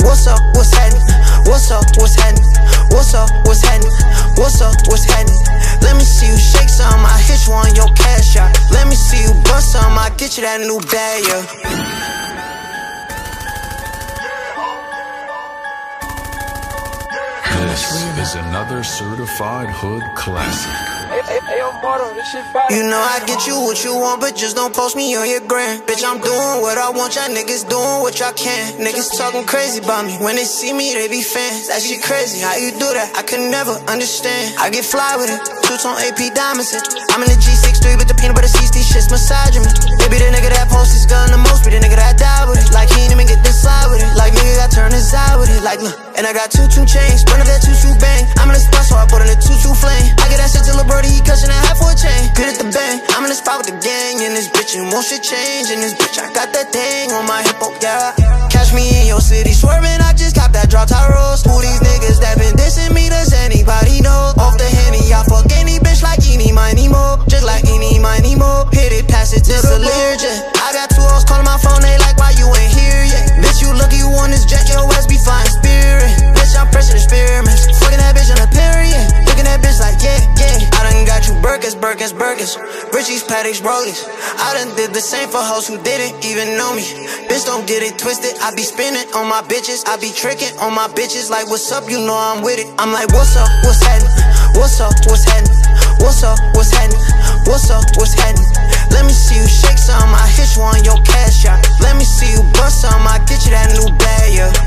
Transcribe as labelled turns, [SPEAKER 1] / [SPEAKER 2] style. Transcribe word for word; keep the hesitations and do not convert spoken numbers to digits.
[SPEAKER 1] what's up, what's happening? What's up, what's happening? What's up, what's happening? What's up, what's happening? Let me see you shake some, I hit you on your cash out. Let me see you bust some, I get you that new bag, yeah.
[SPEAKER 2] This is another certified hood classic.
[SPEAKER 1] You know I get you what you want, but just don't post me on your gram. Bitch, I'm doing what I want, y'all niggas doing what y'all can. Niggas talking crazy about me, when they see me they be fans. That shit crazy, how you do that? I could never understand. I get fly with it, two-tone A P diamonds in. I'm in the G sixty-three with the peanut butter seats, these shits massaging me. They be the nigga that posts his gun the most, be the nigga that die with it. Like he ain't even get this slide with it, like nigga got turned inside with it. Like look, and I got two-two chains, run up that two-two bang. I'm in the spot so I put in a two-two flame. I get that shit to Lil' Brody, he cushion that half for a chain. Good at the bang, I'm in the spot with the gang and this bitch, and won't shit change in this bitch. I got that thing on my hip, oh yeah. Catch me in your city swerving, I just got that drop top roast. Who these niggas that been dissing me, does anybody know? Off the Henny, I fuck any bitch like eeny, miny, mo. Just like eeny, miny, mo. Hit it, pass it to the Learjet. I got two hoes calling my phone, they like why you ain't here yet. Bitch, you lucky you on this jet, your ass be flying spirit. Bitch, I'm pressing experiments, fucking that bitch on a period. Looking at bitch like yeah, yeah. I done got you Birkins, Birkins, Birkins, Richie's, Patek's, Rollies. I done did the same for hoes who didn't even know me. Bitch, don't get it twisted, I be spinning on my bitches. I be tricking on my bitches like what's up, you know I'm with it. I'm like what's up, what's happening? What's up, what's happening? What's up, what's happening? What's up, what's happening? Let me see you shake some, I hit you on your cash out. Let me see you bust some, I get you that new bag, yeah.